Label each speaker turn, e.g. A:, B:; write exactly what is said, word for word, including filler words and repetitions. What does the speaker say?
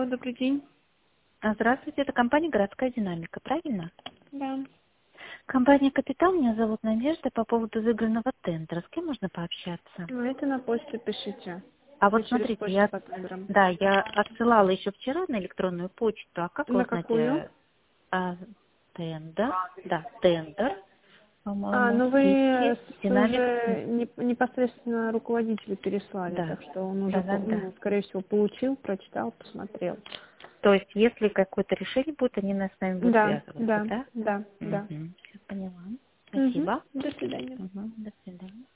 A: Алло, добрый день.
B: А, Здравствуйте, это компания «Городская динамика», правильно?
A: Да.
B: Компания «Капитал», меня зовут Надежда, по поводу выигранного тендера. С кем можно пообщаться?
A: Ну, это на почту пишите.
B: А
A: Мы
B: вот
A: через
B: смотрите,
A: почту
B: я,
A: по тендерам.
B: да, я отсылала еще вчера на электронную почту, а как
A: На
B: узнать
A: какую?
B: э, а, тендер? Да, тендер,
A: А,
B: по-моему,
A: ну вы
B: Сити,
A: с-
B: Динамик.
A: уже не- непосредственно руководителю переслали,
B: Да,
A: так что он уже,
B: да, да,
A: по-
B: да.
A: ну, скорее всего, получил, прочитал, посмотрел.
B: То есть, если какое-то решение будет, они нас с нами будут
A: Да,
B: связываться,
A: да,
B: да?
A: да, да.
B: Угу. Все поняла.
A: Угу.
B: Спасибо.
A: До свидания.
B: Угу. До свидания.